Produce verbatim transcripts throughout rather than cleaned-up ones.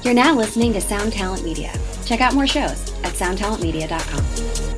You're now listening to Sound Talent Media. Check out more shows at sound talent media dot com.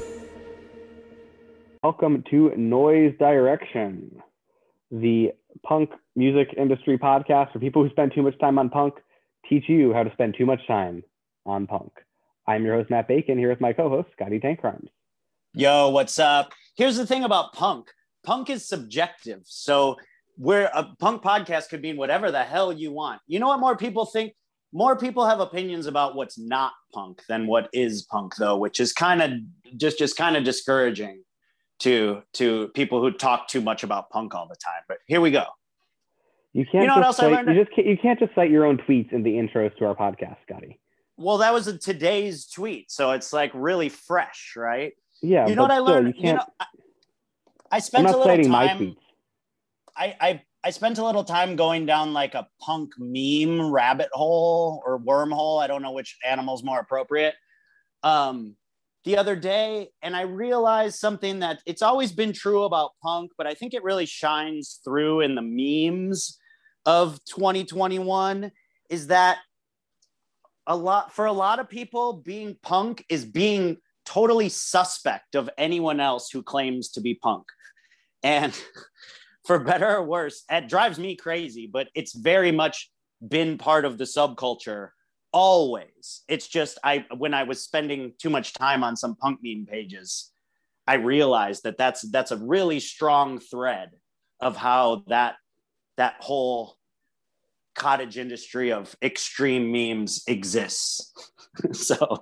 Welcome to Noise Direction, the punk music industry podcast for people who spend too much time on punk, teach you how to spend too much time on punk. I'm your host, Matt Bacon, here with my co-host, Scotty Tankcrimes. Yo, what's up? Here's the thing about punk. Punk is subjective. So where a punk podcast could mean whatever the hell you want. You know what more people think? More people have opinions about what's not punk than what is punk, though, which is kind of just, just kind of discouraging to, to people who talk too much about punk all the time. But here we go. You can't you know just what else cite, I learned? You, just can't, you can't just cite your own tweets in the intros to our podcast, Scotty. Well, that was a today's tweet, so it's like really fresh, right? Yeah, you know what I still, learned? You, you know, I, I spent I'm not a little citing my time. tweets. I, I I spent a little time going down like a punk meme rabbit hole or wormhole. I don't know which animal's more appropriate. Um, the other day, and I realized something that it's always been true about punk, but I think it really shines through in the memes of twenty twenty-one. Is that a lot for a lot of people, being punk is being totally suspect of anyone else who claims to be punk. And for better or worse, it drives me crazy, but it's very much been part of the subculture always. It's just, I when I was spending too much time on some punk meme pages, I realized that that's that's a really strong thread of how that that whole cottage industry of extreme memes exists. So,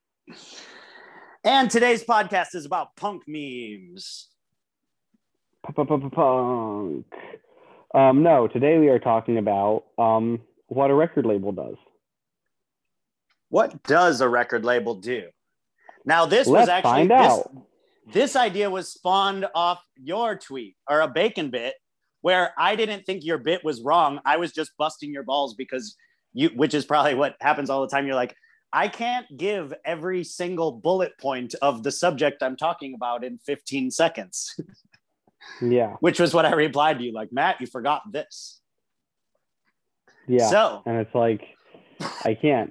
and today's podcast is about punk memes. Punk. Um, no, today we are talking about um, what a record label does. What does a record label do? Now, this Let's was actually find this, out. this idea was spawned off your tweet or a Bacon bit, where I didn't think your bit was wrong. I was just busting your balls because you, which is probably what happens all the time. You're like, I can't give every single bullet point of the subject I'm talking about in fifteen seconds. Yeah. Which was what I replied to you, like, Matt, you forgot this. Yeah. So, and it's like, I can't.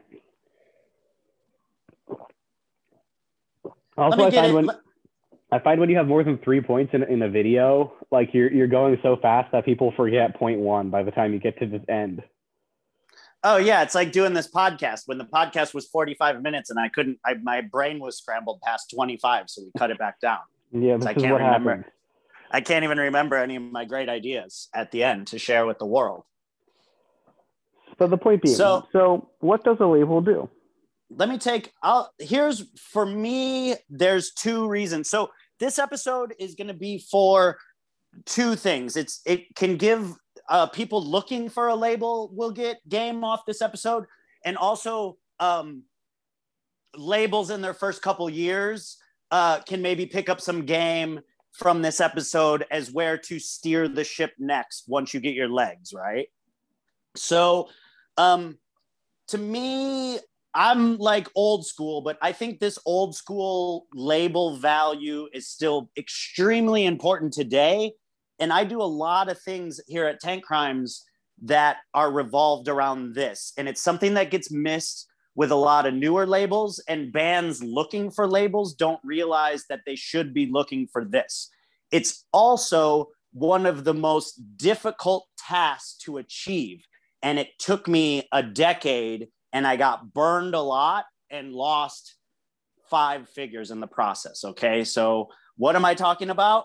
Also, let me I get find it. when Let, I find when you have more than three points in in a video, like you're you're going so fast that people forget point one by the time you get to the end. oh yeah, it's like doing this podcast. When the podcast was forty-five minutes and I couldn't, I, my brain was scrambled past twenty-five, so we cut it back down. Yeah, this I is can't what remember. happens. I can't even remember any of my great ideas at the end to share with the world. So the point being, So- so what does a label do? Let me take, I'll, here's, for me, there's two reasons. So this episode is going to be for two things. It's, it can give uh, people looking for a label will get game off this episode. And also um, labels in their first couple years uh, can maybe pick up some game from this episode as where to steer the ship next once you get your legs, right? So um, to me, I'm like old school, but I think this old school label value is still extremely important today. And I do a lot of things here at Tankcrimes that are revolved around this. And it's something that gets missed with a lot of newer labels, and bands looking for labels don't realize that they should be looking for this. It's also one of the most difficult tasks to achieve. And it took me a decade, and I got burned a lot and lost five figures in the process. Okay. So what am I talking about?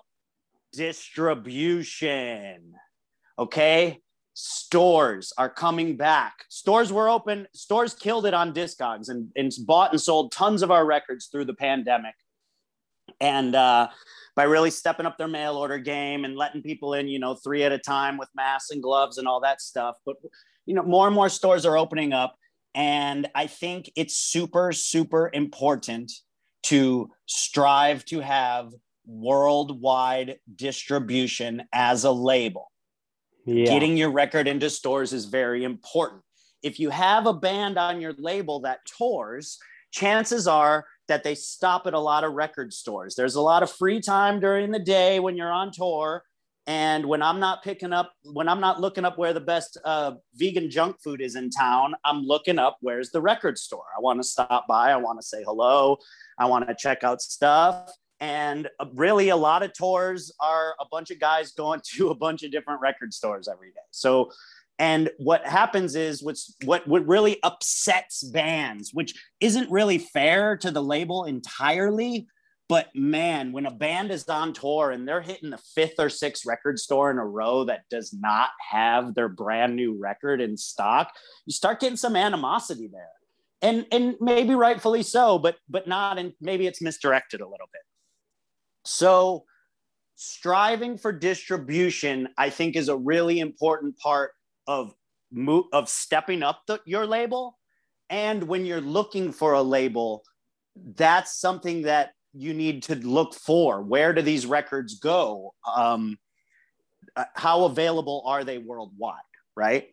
Distribution. Okay. Stores are coming back. Stores were open. Stores killed it on Discogs and, and bought and sold tons of our records through the pandemic. And uh, by really stepping up their mail order game and letting people in, you know, three at a time with masks and gloves and all that stuff. But, you know, more and more stores are opening up. And I think it's super, super important to strive to have worldwide distribution as a label. Yeah. Getting your record into stores is very important. If you have a band on your label that tours, chances are that they stop at a lot of record stores. There's a lot of free time during the day when you're on tour, And when I'm not picking up, when I'm not looking up where the best uh, vegan junk food is in town, I'm looking up where's the record store. I want to stop by. I want to say hello. I want to check out stuff. And really, a lot of tours are a bunch of guys going to a bunch of different record stores every day. So, and what happens is what's what what really upsets bands, which isn't really fair to the label entirely. But man, when a band is on tour and they're hitting the fifth or sixth record store in a row that does not have their brand new record in stock, you start getting some animosity there. And and maybe rightfully so, but but not, and maybe it's misdirected a little bit. So striving for distribution, I think, is a really important part of mo- of stepping up the, your label. And when you're looking for a label, that's something that you need to look for. Where do these records go? Um, how available are they worldwide, right?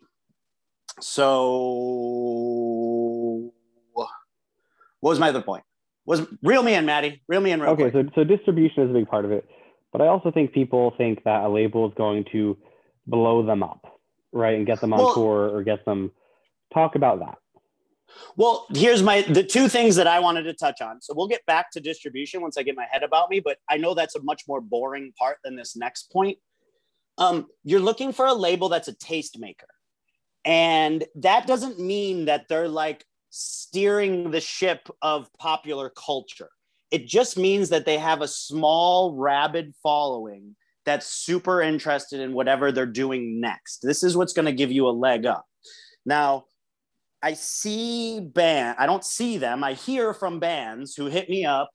So what was my other point? Was reel me in, Maddie. Reel me in real okay, quick. so so distribution is a big part of it. But I also think people think that a label is going to blow them up, right? And get them on Well, tour or get them, talk about that. Well, here's my, the two things that I wanted to touch on. So we'll get back to distribution once I get my head about me, but I know that's a much more boring part than this next point. Um, you're looking for a label that's a tastemaker. And that doesn't mean that they're like steering the ship of popular culture. It just means that they have a small, rabid following that's super interested in whatever they're doing next. This is what's going to give you a leg up. Now, I see band, I don't see them. I hear from bands who hit me up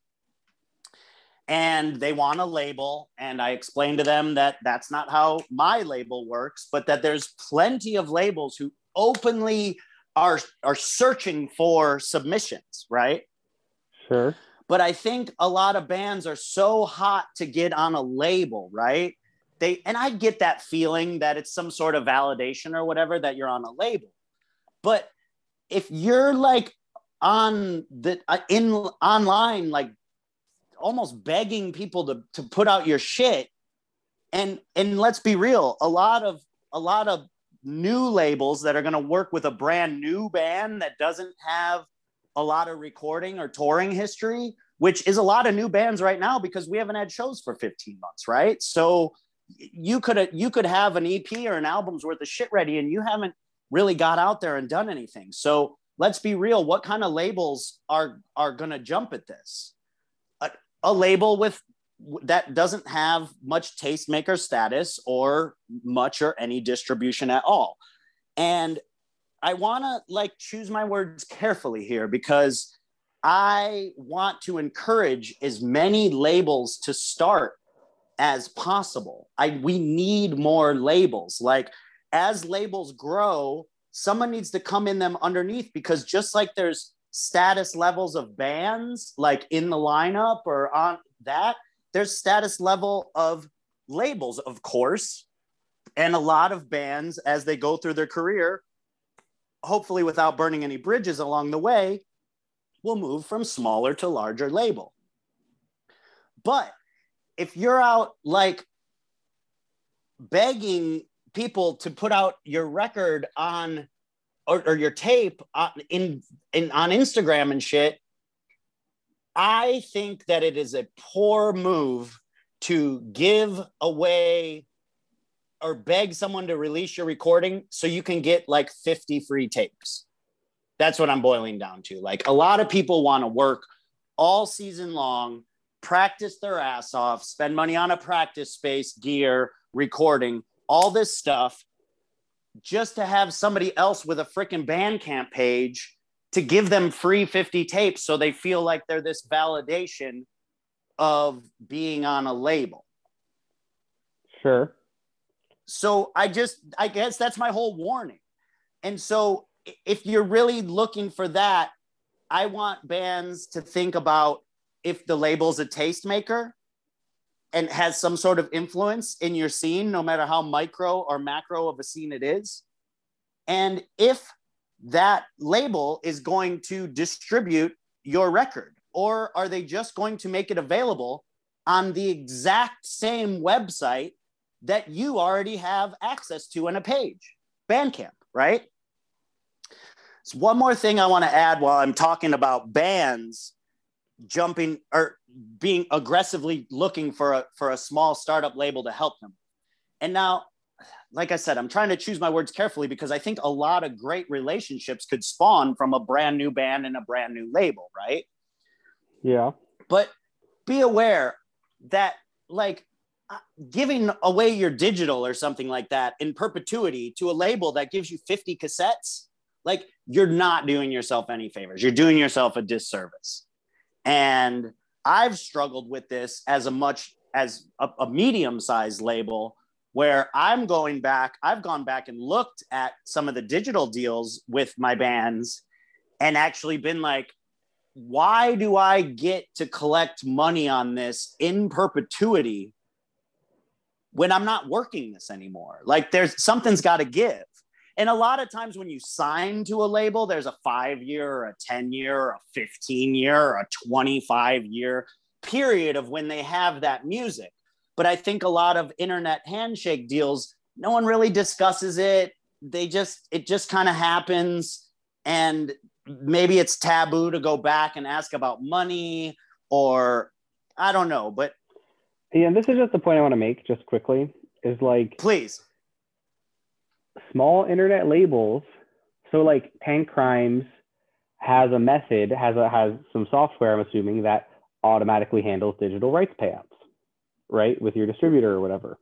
and they want a label. And I explain to them that that's not how my label works, but that there's plenty of labels who openly are, are searching for submissions, right? Sure. But I think a lot of bands are so hot to get on a label, right? They, and I get that feeling that it's some sort of validation or whatever that you're on a label. But if you're like on the uh, in online, like almost begging people to, to put out your shit, and and let's be real, a lot of a lot of new labels that are going to work with a brand new band that doesn't have a lot of recording or touring history, which is a lot of new bands right now because we haven't had shows for fifteen months, right? So you could you could have an E P or an album's worth of shit ready, and you haven't really got out there and done anything. So let's be real. What kind of labels are, are going to jump at this? A, a label with that doesn't have much tastemaker status or much or any distribution at all. And I want to like choose my words carefully here because I want to encourage as many labels to start as possible. I, we need more labels. Like, as labels grow, someone needs to come in them underneath, because just like there's status levels of bands, like in the lineup or on that, there's status level of labels, of course. And a lot of bands, as they go through their career, hopefully without burning any bridges along the way, will move from smaller to larger label. But if you're out like begging people to put out your record on or, or your tape on, in, in on Instagram and shit, I think that it is a poor move to give away or beg someone to release your recording so you can get like fifty free tapes. That's what I'm boiling down to. Like, a lot of people want to work all season long, practice their ass off, spend money on a practice space, gear, recording, all this stuff, just to have somebody else with a freaking Bandcamp page to give them free fifty tapes so they feel like they're this validation of being on a label. Sure. So I just, I guess that's my whole warning. And so if you're really looking for that, I want bands to think about if the label's a tastemaker and has some sort of influence in your scene, no matter how micro or macro of a scene it is. And if that label is going to distribute your record, or are they just going to make it available on the exact same website that you already have access to in a page, Bandcamp, right? So one more thing I want to add while I'm talking about bands jumping or being aggressively looking for a, for a small startup label to help them. And now, like I said, I'm trying to choose my words carefully because I think a lot of great relationships could spawn from a brand new band and a brand new label, right? Yeah. But be aware that like giving away your digital or something like that in perpetuity to a label that gives you fifty cassettes, like you're not doing yourself any favors. You're doing yourself a disservice. And I've struggled with this as a much as a, a medium-sized label where I'm going back, I've gone back and looked at some of the digital deals with my bands and actually been like, why do I get to collect money on this in perpetuity when I'm not working this anymore? Like there's something's got to give. And a lot of times when you sign to a label, there's a five year or a ten year or a fifteen year or a twenty-five year period of when they have that music. But I think a lot of internet handshake deals, no one really discusses it. They just, it just kind of happens. And maybe it's taboo to go back and ask about money or I don't know, but. Yeah, and this is just the point I want to make just quickly is like. Please. Small internet labels, so like Tankcrimes has a method, has a has some software, I'm assuming, that automatically handles digital rights payouts, right, with your distributor or whatever.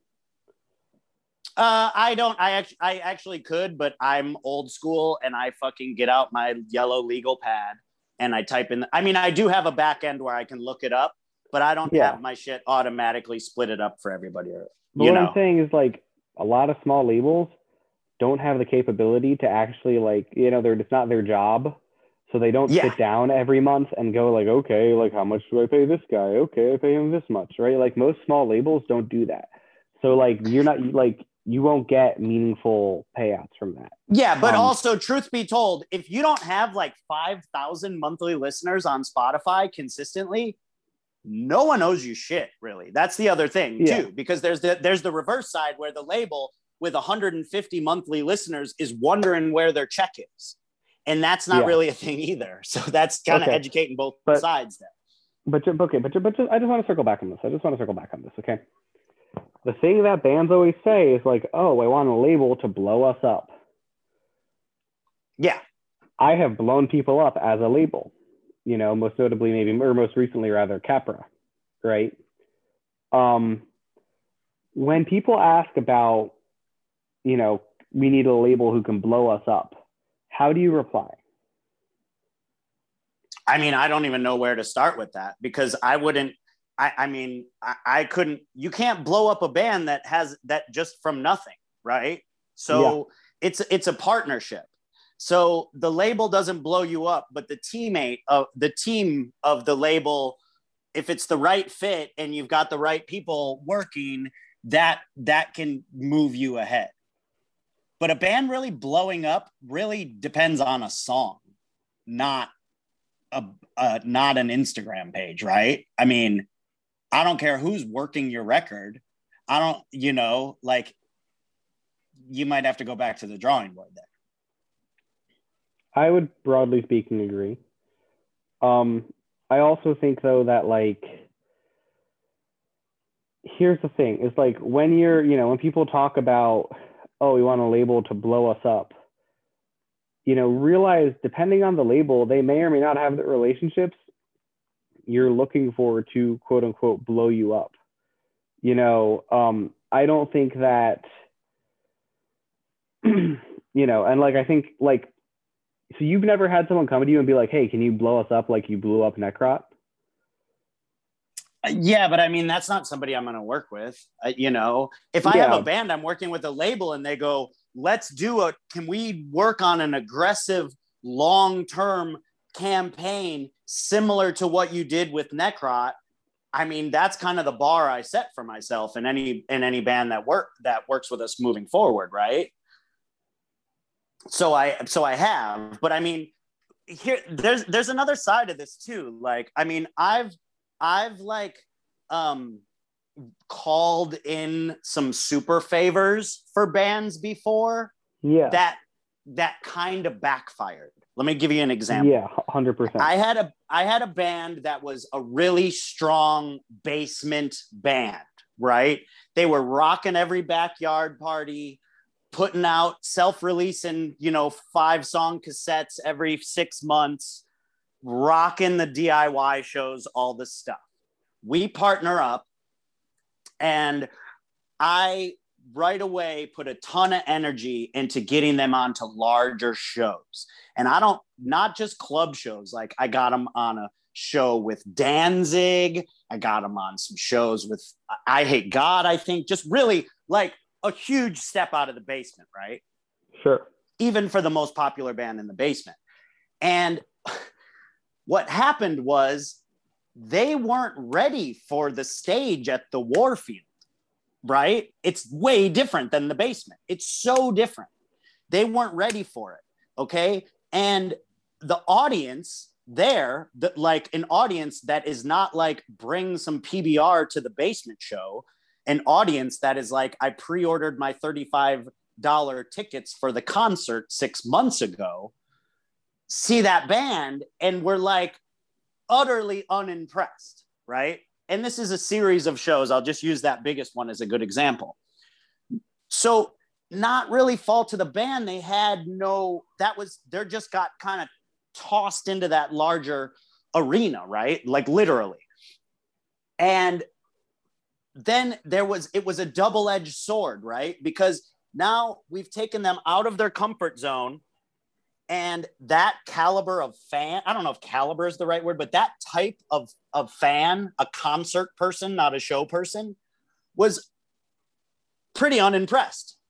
Uh, I don't. I actually, I actually could, but I'm old school, and I fucking get out my yellow legal pad and I type in. I mean, I do have a back end where I can look it up, but I don't yeah. have my shit automatically split it up for everybody. Or, but you what know. I'm saying is like a lot of small labels don't have the capability to actually like, you know, they're it's not their job. So they don't yeah. sit down every month and go like, okay, like how much do I pay this guy? Okay, I pay him this much, right? Like most small labels don't do that. So like you're not like, you won't get meaningful payouts from that. Yeah, but um, also truth be told, if you don't have like five thousand monthly listeners on Spotify consistently, no one owes you shit, really. That's the other thing yeah. too, because there's the, there's the reverse side where the label with one hundred fifty monthly listeners is wondering where their check is. And that's not yeah. really a thing either. So that's kind of okay. educating both but, sides there. But, okay, but, but just, I just want to circle back on this. I just want to circle back on this, okay? The thing that bands always say is like, oh, I want a label to blow us up. Yeah. I have blown people up as a label, you know, most notably maybe, or most recently rather, Capra, right? Um, when people ask about, you know, we need a label who can blow us up, how do you reply? I mean, I don't even know where to start with that because I wouldn't, I, I mean, I, I couldn't, you can't blow up a band that has that just from nothing, right? So yeah. it's, it's a partnership. So the label doesn't blow you up, but the teammate of the team of the label, if it's the right fit and you've got the right people working, that, that can move you ahead. But a band really blowing up really depends on a song, not a, uh, not an Instagram page, right? I mean, I don't care who's working your record. I don't, you know, like you might have to go back to the drawing board there. I would broadly speaking agree. Um, I also think though that like, here's the thing, is like when you're, you know, when people talk about, oh, we want a label to blow us up, you know, realize depending on the label, they may or may not have the relationships you're looking for to quote unquote blow you up. You know, um, I don't think that, you know, and like, I think like, so you've never had someone come to you and be like, hey, can you blow us up like you blew up Necrot? Yeah, but I mean, that's not somebody I'm going to work with. Uh, you know, if I yeah. have a band, I'm working with a label and they go, let's do a, can we work on an aggressive long-term campaign similar to what you did with Necrot? I mean, that's kind of the bar I set for myself in any, in any band that work that works with us moving forward. Right. So I, so I have, but I mean, here, there's, there's another side of this too. Like, I mean, I've, I've like, um, called in some super favors for bands before. Yeah. That that kind of backfired. Let me give you an example. Yeah, one hundred percent. I had a I had a band that was a really strong basement band, right? They were rocking every backyard party, putting out, self-releasing, you know, five song cassettes every six months, rocking the D I Y shows, all this stuff. We partner up, and I right away put a ton of energy into getting them onto larger shows. And I don't, not just club shows, like I got them on a show with Danzig. I got them on some shows with I Hate God, I think, just really like a huge step out of the basement, right? Sure. Even for the most popular band in the basement. And what happened was they weren't ready for the stage at the Warfield. Right? It's way different than the basement. It's so different. They weren't ready for it. Okay. And the audience there, that like an audience that is not like bring some P B R to the basement show, an audience that is like, I pre-ordered my thirty-five dollars tickets for the concert six months ago, see that band and we're like utterly unimpressed. Right? And this is a series of shows. I'll just use that biggest one as a good example. So not really fault to the band. They had no, that was, they're just got kind of tossed into that larger arena, right? Like literally. And then there was, it was a double-edged sword, right? Because now we've taken them out of their comfort zone. And that caliber of fan, I don't know if caliber is the right word, but that type of, of fan, a concert person, not a show person, was pretty unimpressed.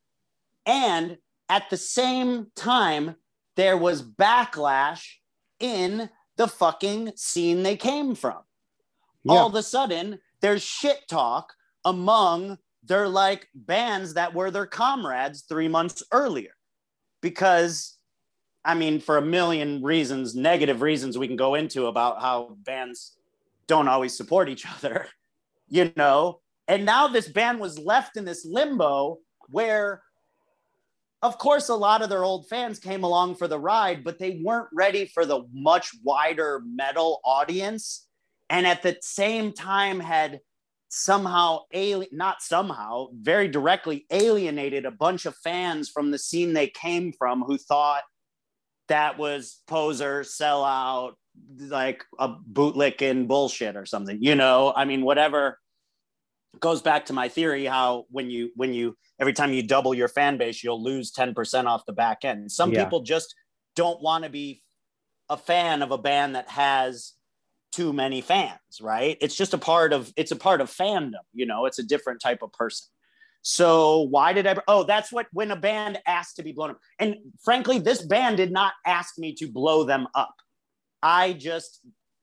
And at the same time, there was backlash in the fucking scene they came from. Yeah. All of a sudden, there's shit talk among their like bands that were their comrades three months earlier. Because I mean, for a million reasons, negative reasons we can go into about how bands don't always support each other, you know? And now this band was left in this limbo where, of course, a lot of their old fans came along for the ride, but they weren't ready for the much wider metal audience. And at the same time had somehow, ali- not somehow, very directly alienated a bunch of fans from the scene they came from who thought that was poser, sellout, like a bootlicking bullshit or something, you know? I mean, whatever. Goes back to my theory, how when you, when you, every time you double your fan base, you'll lose ten percent off the back end. Some yeah. people just don't want to be a fan of a band that has too many fans, right? It's just a part of, it's a part of fandom, you know, it's a different type of person. So why did I, oh, that's what, when a band asked to be blown up. And frankly, this band did not ask me to blow them up. I just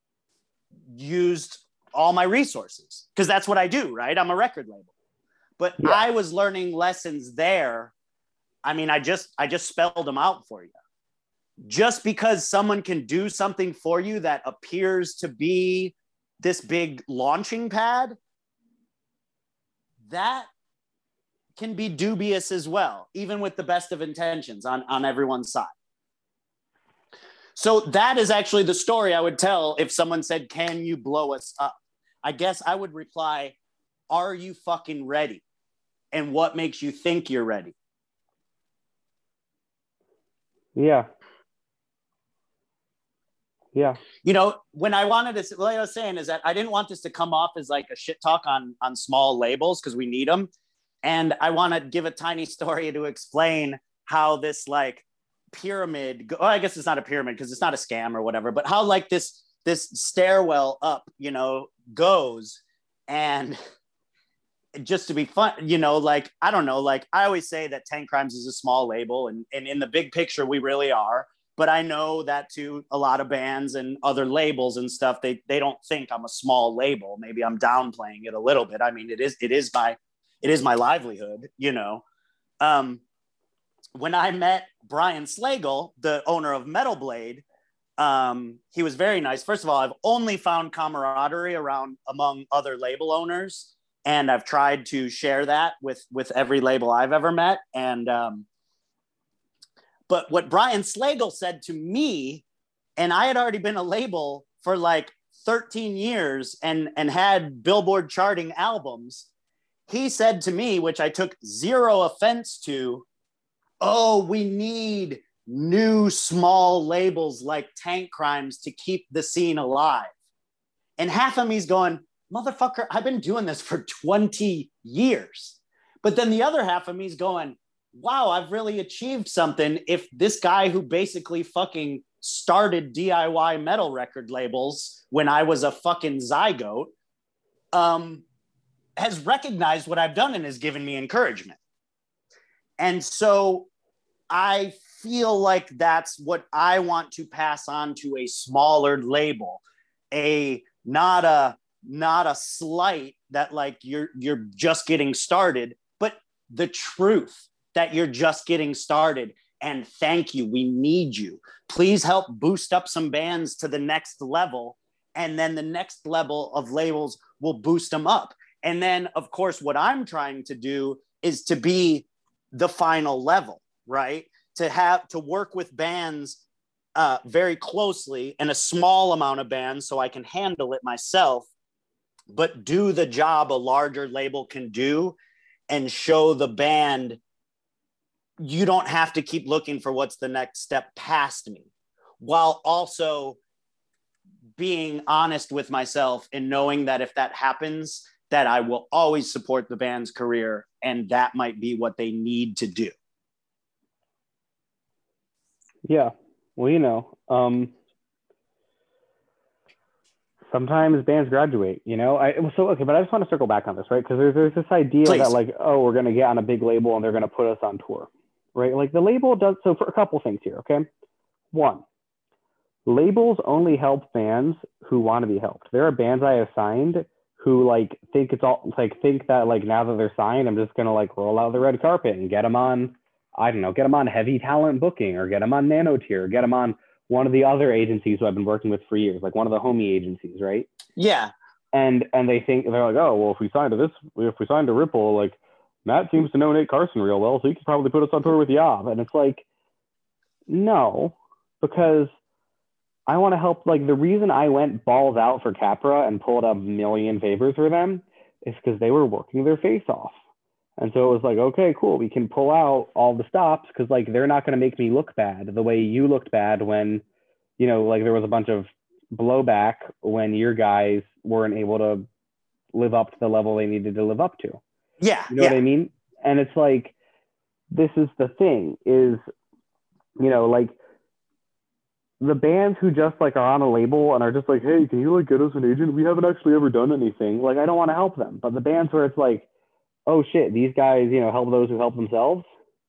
used all my resources because that's what I do, right? I'm a record label. But yeah. I was learning lessons there. I mean, I just, I just spelled them out for you. Just because someone can do something for you that appears to be this big launching pad, that can be dubious as well, even with the best of intentions on, on everyone's side. So that is actually the story I would tell if someone said, can you blow us up? I guess I would reply, are you fucking ready? And what makes you think you're ready? Yeah. Yeah. You know, when I wanted to, what I was saying is that I didn't want this to come off as like a shit talk on, on small labels because we need them. And I want to give a tiny story to explain how this like pyramid, go- oh, I guess it's not a pyramid because it's not a scam or whatever, but how like this, this stairwell up, you know, goes. And just to be fun, you know, like, I don't know, like I always say that Tank Crimes is a small label and, and in the big picture, we really are. But I know that to a lot of bands and other labels and stuff, they, they don't think I'm a small label. Maybe I'm downplaying it a little bit. I mean, it is, it is my, it is my livelihood, you know. Um, when I met Brian Slagle, the owner of Metal Blade, um, he was very nice. First of all, I've only found camaraderie around among other label owners. And I've tried to share that with, with every label I've ever met. And, um, but what Brian Slagle said to me, and I had already been a label for like thirteen years and, and had Billboard charting albums. He said to me, which I took zero offense to, oh, we need new small labels like Tank Crimes to keep the scene alive. And half of me's going, motherfucker, I've been doing this for twenty years. But then the other half of me's going, wow, I've really achieved something if this guy who basically fucking started D I Y metal record labels when I was a fucking zygote um, has recognized what I've done and has given me encouragement. And so I feel like that's what I want to pass on to a smaller label, a not a not a slight that like you're you're just getting started, but the truth that you're just getting started. And thank you, we need you. Please help boost up some bands to the next level, and then the next level of labels will boost them up. And then, of course, what I'm trying to do is to be the final level, right? To have to work with bands uh, very closely and a small amount of bands so I can handle it myself, but do the job a larger label can do and show the band you don't have to keep looking for what's the next step past me, while also being honest with myself and knowing that if that happens, that I will always support the band's career, and that might be what they need to do. Yeah, well, you know, um, sometimes bands graduate, you know, I, so, okay, but I just want to circle back on this, right? Because there's, there's this idea Please. that like, oh, we're going to get on a big label and they're going to put us on tour, right? Like the label does, so for a couple things here, okay? One, labels only help fans who want to be helped. There are bands I have signed who like think it's all, like think that like now that they're signed, I'm just going to like roll out the red carpet and get them on, I don't know, get them on Heavy Talent Booking or get them on Nanotier, get them on one of the other agencies who I've been working with for years, like one of the homie agencies, right? Yeah. And and they think, they're like, oh, well, if we signed to this, if we signed to Ripple, like Matt seems to know Nate Carson real well, so he could probably put us on tour with Yob. And it's like, no, because I want to help. Like the reason I went balls out for Capra and pulled a million favors for them is because they were working their face off. And so it was like, okay, cool. We can pull out all the stops because like they're not going to make me look bad the way you looked bad when, you know, like there was a bunch of blowback when your guys weren't able to live up to the level they needed to live up to. Yeah. You know yeah. what I mean? And it's like, this is the thing is, you know, like the bands who just like are on a label and are just like, hey, can you like get us an agent? We haven't actually ever done anything. Like, I don't want to help them. But the bands where it's like, oh shit, these guys, you know, help those who help themselves.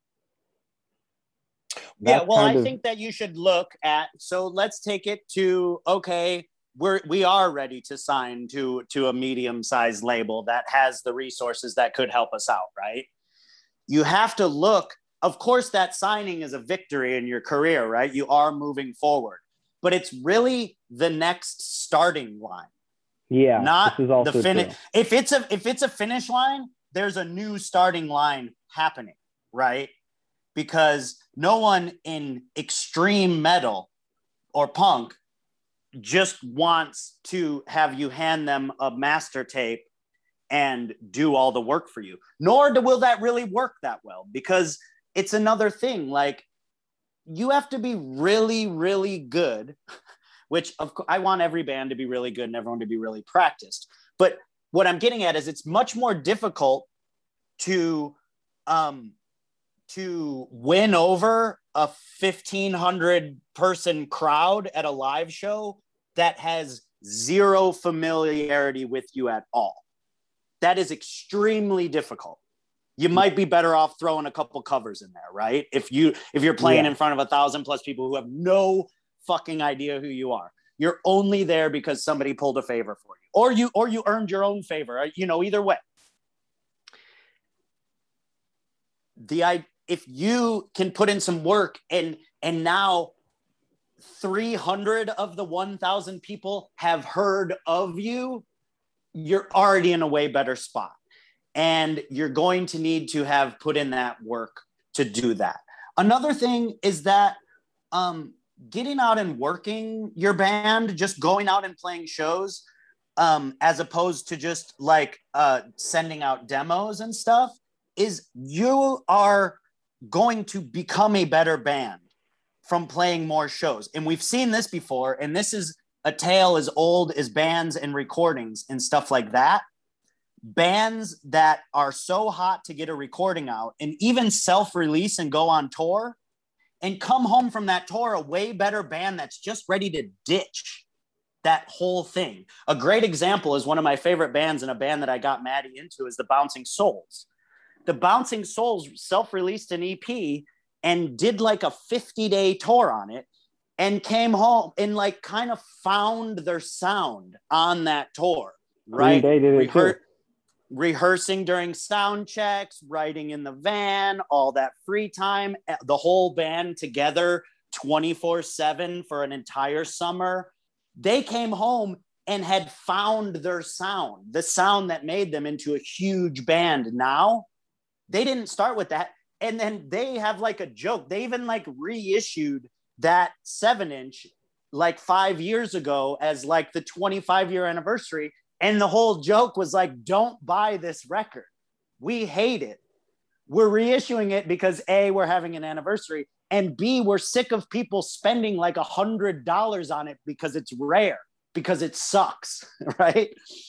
Yeah, well, I of... think that you should look at, so let's take it to, okay, we're, we are ready to sign to, to a medium-sized label that has the resources that could help us out, right? You have to look, of course, that signing is a victory in your career, right? You are moving forward, but it's really the next starting line. Yeah, not this is also the finish. true. If it's a, if it's a finish line, there's a new starting line happening, right? Because no one in extreme metal or punk just wants to have you hand them a master tape and do all the work for you. Nor will that really work that well, because it's another thing. Like, you have to be really, really good, which of course I want every band to be really good and everyone to be really practiced. But what I'm getting at is it's much more difficult to um, to win over a fifteen hundred person crowd at a live show that has zero familiarity with you at all. That is extremely difficult. You might be better off throwing a couple covers in there, right? If you if you're playing yeah. in front of a thousand plus people who have no fucking idea who you are. You're only there because somebody pulled a favor for you, or you or you earned your own favor. You know, either way. The I if you can put in some work and and now three hundred of the one thousand people have heard of you, you're already in a way better spot. And you're going to need to have put in that work to do that. Another thing is that um, getting out and working your band, just going out and playing shows, um, as opposed to just like uh, sending out demos and stuff, is you are going to become a better band from playing more shows. And we've seen this before, and this is a tale as old as bands and recordings and stuff like that. Bands that are so hot to get a recording out and even self-release and go on tour and come home from that tour a way better band that's just ready to ditch that whole thing. A great example is one of my favorite bands, and a band that I got Maddie into, is the Bouncing Souls. The Bouncing Souls self-released an E P and did like a fifty-day tour on it and came home and like kind of found their sound on that tour, right? Green Day did it Rehear- too. Rehearsing during sound checks, writing in the van, all that free time, the whole band together twenty-four seven for an entire summer. They came home and had found their sound, the sound that made them into a huge band. Now, they didn't start with that. And then they have like a joke. They even like reissued that seven inch like five years ago as like the twenty-five year anniversary. And the whole joke was like, don't buy this record. We hate it. We're reissuing it because A, we're having an anniversary, and B, we're sick of people spending like a hundred dollars on it because it's rare, because it sucks, right?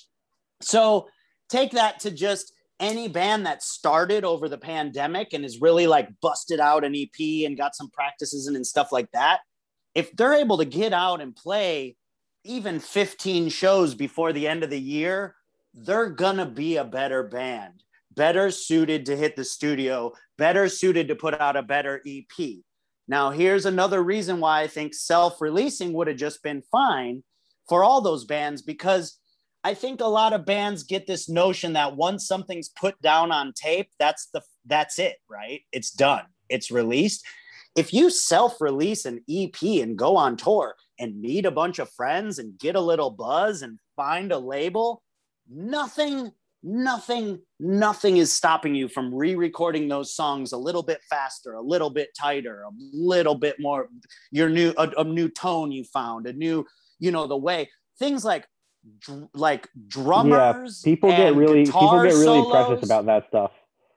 So take that to just any band that started over the pandemic and is really like busted out an E P and got some practices and, and stuff like that. If they're able to get out and play even fifteen shows before the end of the year, they're gonna be a better band, better suited to hit the studio, better suited to put out a better E P. Now, here's another reason why I think self-releasing would have just been fine for all those bands, because I think a lot of bands get this notion that once something's put down on tape, that's the that's it, right? It's done. It's released. If you self-release an E P and go on tour and meet a bunch of friends and get a little buzz and find a label, nothing, nothing, nothing is stopping you from re-recording those songs a little bit faster, a little bit tighter, a little bit more, your new, a, a new tone you found, a new, you know, the way, things like, dr- like drummers. Yeah, people get really, people get really solos, precious about that stuff.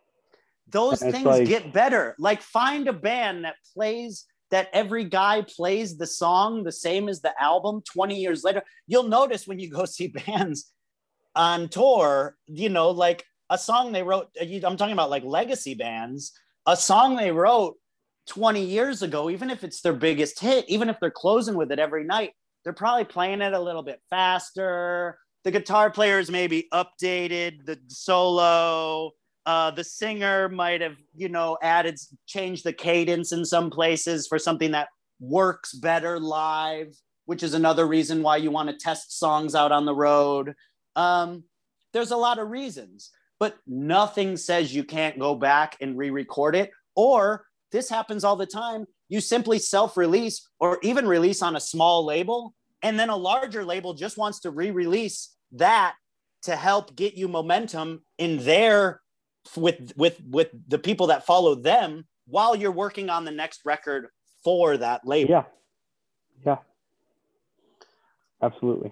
Those And it's things like- get better. Like find a band that plays, that every guy plays the song the same as the album twenty years later. You'll notice when you go see bands on tour, you know, like a song they wrote, I'm talking about like legacy bands, a song they wrote twenty years ago, even if it's their biggest hit, even if they're closing with it every night, they're probably playing it a little bit faster. The guitar players maybe updated the solo. Uh, the singer might have, you know, added, changed the cadence in some places for something that works better live, which is another reason why you want to test songs out on the road. Um, there's a lot of reasons, but nothing says you can't go back and re-record it. Or this happens all the time. You simply self-release or even release on a small label, and then a larger label just wants to re-release that to help get you momentum in their with with with the people that follow them while you're working on the next record for that label. Yeah. Yeah. Absolutely.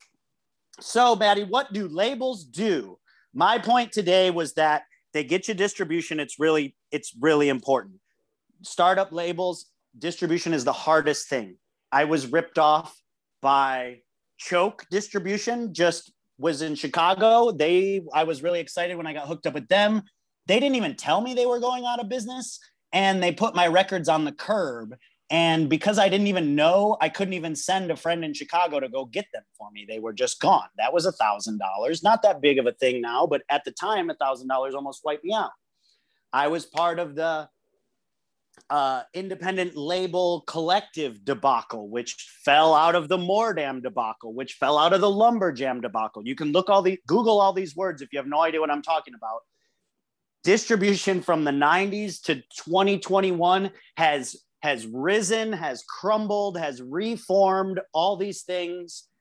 So, Maddie, what do labels do? My point today was that they get you distribution. It's really, it's really important. Startup labels, distribution is the hardest thing. I was ripped off by Choke Distribution, just was in Chicago. They, I was really excited when I got hooked up with them. They didn't even tell me they were going out of business, and they put my records on the curb. And because I didn't even know, I couldn't even send a friend in Chicago to go get them for me. They were just gone. That was a thousand dollars. Not that big of a thing now, but at the time, a thousand dollars almost wiped me out. I was part of the uh, independent label collective debacle, which fell out of the Mordam debacle, which fell out of the Lumberjam debacle. You can look all the Google all these words if you have no idea what I'm talking about. Distribution from the nineties to twenty twenty-one has has risen, has crumbled, has reformed, all these things.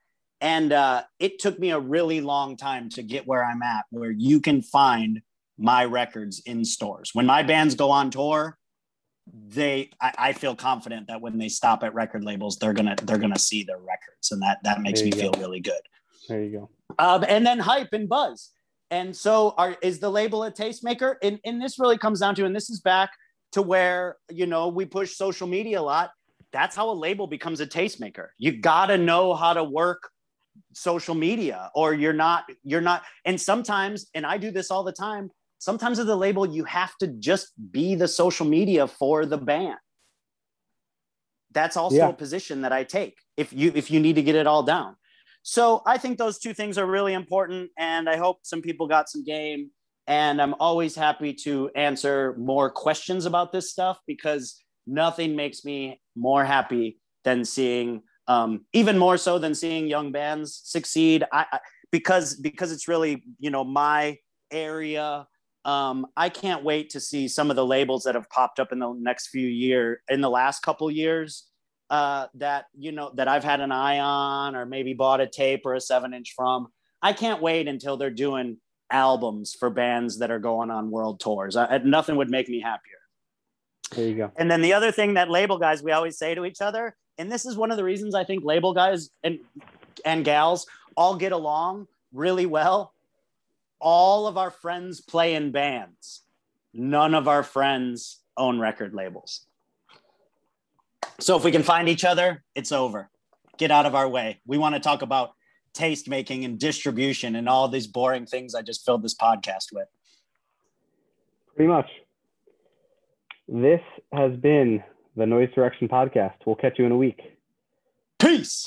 And uh, it took me a really long time to get where I'm at, where you can find my records in stores. When my bands go on tour, they, I, I feel confident that when they stop at record labels, they're gonna they're gonna see their records, and that that makes me go. feel really good. There you go. Um, and then hype and buzz. And so, are is the label a tastemaker? And and this really comes down to, and this is back to where, you know, we push social media a lot. That's how a label becomes a tastemaker. You gotta know how to work social media, or you're not, you're not. And sometimes, and I do this all the time, sometimes as a label, you have to just be the social media for the band. That's also yeah. a position that I take if you, if you need to get it all down. So I think those two things are really important, and I hope some people got some game. And I'm always happy to answer more questions about this stuff, because nothing makes me more happy than seeing, um, even more so than seeing young bands succeed. I, I because because it's really, you know, my area. Um, I can't wait to see some of the labels that have popped up in the next few years, in the last couple years, uh, that, you know, that I've had an eye on, or maybe bought a tape or a seven inch from. I can't wait until they're doing albums for bands that are going on world tours. I, nothing would make me happier. There you go. And then the other thing that label guys, we always say to each other, and this is one of the reasons I think label guys and, and gals all get along really well. All of our friends play in bands. None of our friends own record labels. So if we can find each other, it's over. Get out of our way. We want to talk about taste making and distribution and all these boring things I just filled this podcast with. Pretty much. This has been the Noise Direction Podcast. We'll catch you in a week. Peace.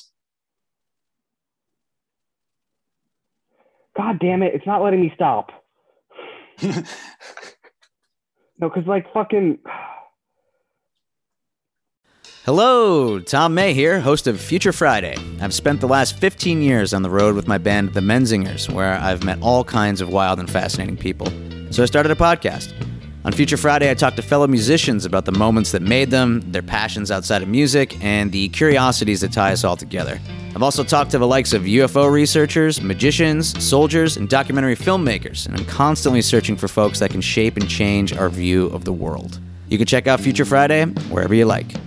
God damn it. It's not letting me stop. No, because like fucking... Hello, Tom May here, host of Future Friday. I've spent the last fifteen years on the road with my band, The Menzingers, where I've met all kinds of wild and fascinating people. So I started a podcast. On Future Friday, I talk to fellow musicians about the moments that made them, their passions outside of music, and the curiosities that tie us all together. I've also talked to the likes of U F O researchers, magicians, soldiers, and documentary filmmakers, and I'm constantly searching for folks that can shape and change our view of the world. You can check out Future Friday wherever you like.